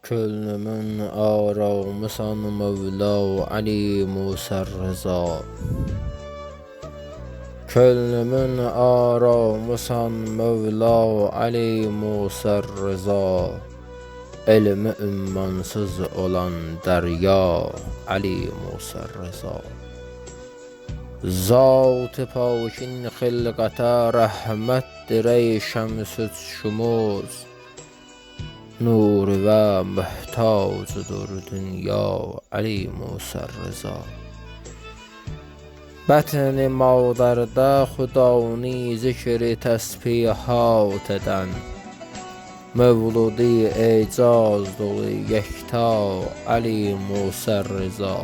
Könlümün aramısan Mevla Ali Musa Rıza. Könlümün aramısan Mevla Ali Musa Rıza. Elmi ümmansız olan derya Ali Musa Rıza. Zat-ı pakin xilqata rahmetdir ey şems-ü şumuz. Nur ve muhtaçdır dünya Ali Musa Rıza. Bətn-i madarda xudani zikri təsbihat eden, Mevludi ecaz dolu yekta Ali Musa Rıza.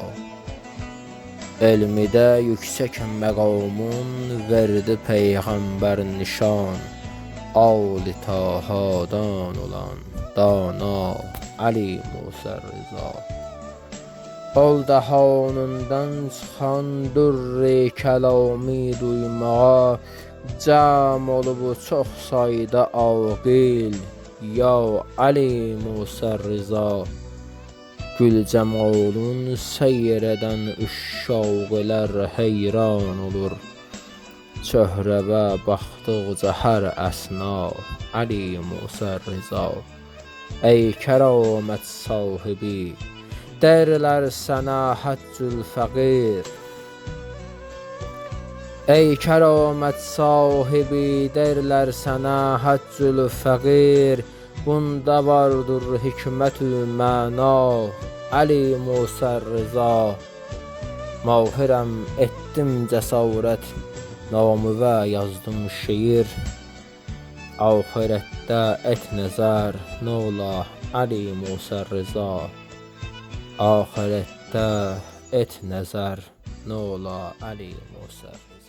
Elmide yüksek məqamın verdi peyğəmbər nişan, Ali Tahadan olan dana Ali Musa Rıza. Ol dəhanından çıxan dürr-i kəlami duymağa, cəm olub çox sayda aqil ya Ali Musa Rıza. Gül cəmalın seyr edən üşşaqlar heyran olur, çöhrəvə baxdıqca hər əsna Ali Musa Rıza. Ey kəramət sahibi, derlər sənə həccül fəqir. Ey kəramət sahibi, derlər sənə həccül fəqir. Bunda vardır hikmət-ü məna Ali Musa Rıza. Mahirəm etdim cəsarət namıvə yazdım şiir. Ahirətdə et nəzər nola Ali Musa Rıza. Ahirətdə et nəzər nola Ali Musa Rıza.